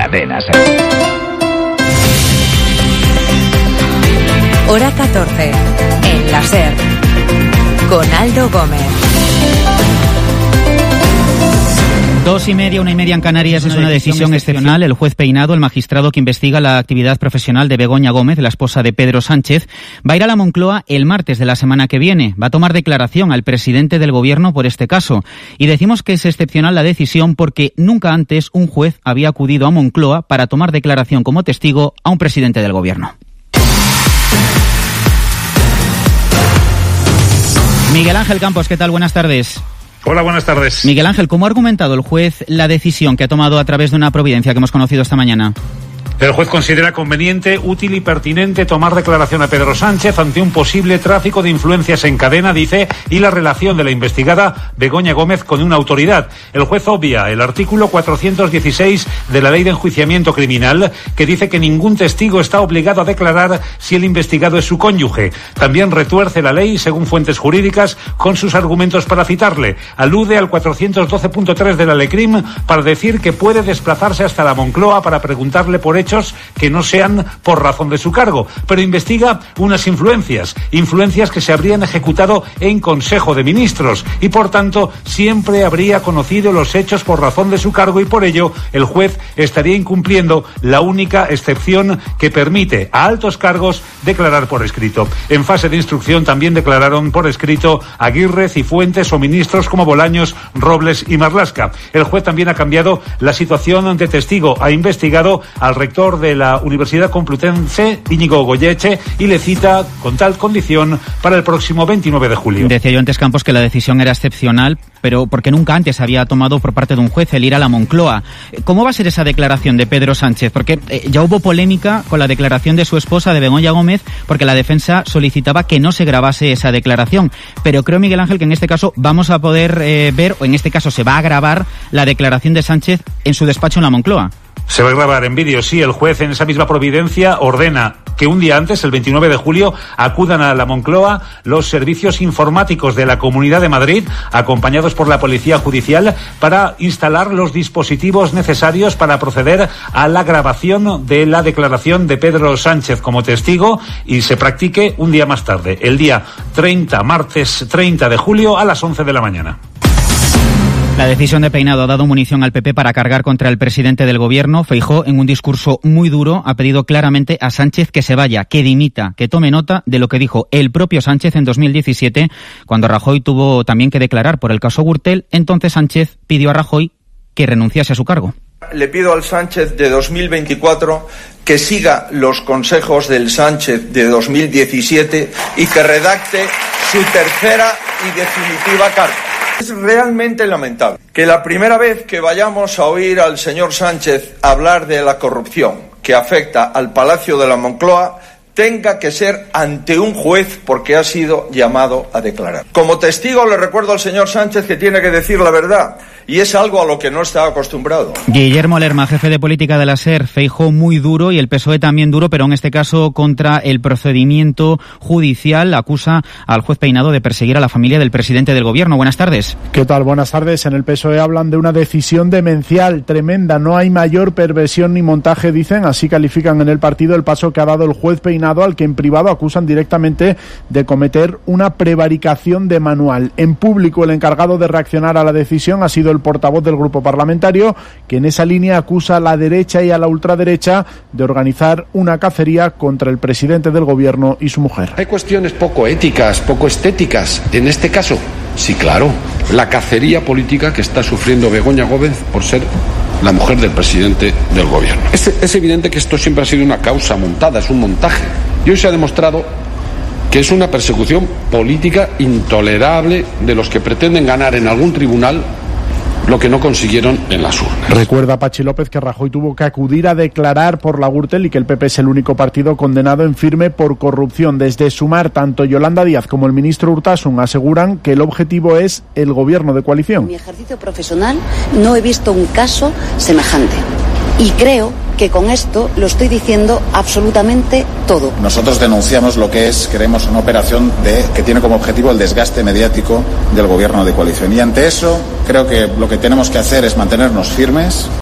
Cadena Ser. Hora 14, en la Ser, con Aldo Gómez. 2:30, 1:30 en Canarias es una decisión excepcional. El juez Peinado, el magistrado que investiga la actividad profesional de Begoña Gómez, la esposa de Pedro Sánchez, va a ir a la Moncloa el martes de la semana que viene. Va a tomar declaración al presidente del Gobierno por este caso. Y decimos que es excepcional la decisión porque nunca antes un juez había acudido a Moncloa para tomar declaración como testigo a un presidente del Gobierno. Miguel Ángel Campos, ¿qué tal? Buenas tardes. Hola, buenas tardes. Miguel Ángel, ¿cómo ha argumentado el juez la decisión que ha tomado a través de una providencia que hemos conocido esta mañana? El juez considera conveniente, útil y pertinente tomar declaración a Pedro Sánchez ante un posible tráfico de influencias en cadena, dice, y la relación de la investigada Begoña Gómez con una autoridad. El juez obvia el artículo 416 de la Ley de Enjuiciamiento Criminal, que dice que ningún testigo está obligado a declarar si el investigado es su cónyuge. También retuerce la ley, según fuentes jurídicas, con sus argumentos para citarle. Alude al 412.3 de la LECRIM para decir que puede desplazarse hasta la Moncloa para preguntarle por hechos que no sean por razón de su cargo, pero investiga unas influencias que se habrían ejecutado en Consejo de Ministros y por tanto siempre habría conocido los hechos por razón de su cargo y por ello el juez estaría incumpliendo la única excepción que permite a altos cargos declarar por escrito. En fase de instrucción también declararon por escrito Aguirre, Cifuentes o ministros como Bolaños, Robles y Marlaska. El juez también ha cambiado la situación de testigo, ha investigado al rector de la Universidad Complutense, Íñigo Goyeche, y le cita con tal condición para el próximo 29 de julio. Decía yo antes, Campos, que la decisión era excepcional, pero porque nunca antes había tomado por parte de un juez el ir a la Moncloa. ¿Cómo va a ser esa declaración de Pedro Sánchez? Porque ya hubo polémica con la declaración de su esposa, de Begoña Gómez, porque la defensa solicitaba que no se grabase esa declaración. Pero creo, Miguel Ángel, que en este caso vamos a poder ver, o en este caso se va a grabar la declaración de Sánchez en su despacho en la Moncloa. Se va a grabar en vídeo, sí. El juez en esa misma providencia ordena que un día antes, el 29 de julio, acudan a la Moncloa los servicios informáticos de la Comunidad de Madrid, acompañados por la Policía Judicial, para instalar los dispositivos necesarios para proceder a la grabación de la declaración de Pedro Sánchez como testigo y se practique un día más tarde, el día 30, martes 30 de julio a las 11 de la mañana. La decisión de Peinado ha dado munición al PP para cargar contra el presidente del Gobierno. Feijóo, en un discurso muy duro, ha pedido claramente a Sánchez que se vaya, que dimita, que tome nota de lo que dijo el propio Sánchez en 2017, cuando Rajoy tuvo también que declarar por el caso Gürtel. Entonces Sánchez pidió a Rajoy que renunciase a su cargo. Le pido al Sánchez de 2024 que siga los consejos del Sánchez de 2017 y que redacte su tercera y definitiva carta. Es realmente lamentable que la primera vez que vayamos a oír al señor Sánchez hablar de la corrupción que afecta al Palacio de la Moncloa tenga que ser ante un juez porque ha sido llamado a declarar. Como testigo le recuerdo al señor Sánchez que tiene que decir la verdad y es algo a lo que no está acostumbrado. Guillermo Lerma, jefe de política de la SER, Feijóo muy duro y el PSOE también duro, pero en este caso contra el procedimiento judicial. Acusa al juez Peinado de perseguir a la familia del presidente del Gobierno. Buenas tardes. ¿Qué tal? Buenas tardes. En el PSOE hablan de una decisión demencial, tremenda. No hay mayor perversión ni montaje, dicen. Así califican en el partido el paso que ha dado el juez Peinado, al que en privado acusan directamente de cometer una prevaricación de manual. En público, el encargado de reaccionar a la decisión ha sido el portavoz del grupo parlamentario, que en esa línea acusa a la derecha y a la ultraderecha de organizar una cacería contra el presidente del Gobierno y su mujer. Hay cuestiones poco éticas, poco estéticas. En este caso, sí, claro, la cacería política que está sufriendo Begoña Gómez por ser la mujer del presidente del Gobierno. Es evidente que esto siempre ha sido una causa montada, es un montaje. Y hoy se ha demostrado que es una persecución política intolerable de los que pretenden ganar en algún tribunal lo que no consiguieron en las urnas. Recuerda Pachi López que Rajoy tuvo que acudir a declarar por la Gürtel y que el PP es el único partido condenado en firme por corrupción. Desde Sumar, tanto Yolanda Díaz como el ministro Urtasun aseguran que el objetivo es el gobierno de coalición. En mi ejercicio profesional no he visto un caso semejante. Y creo que con esto lo estoy diciendo absolutamente todo. Nosotros denunciamos lo que es, creemos, una operación que tiene como objetivo el desgaste mediático del gobierno de coalición. Y ante eso, creo que lo que tenemos que hacer es mantenernos firmes.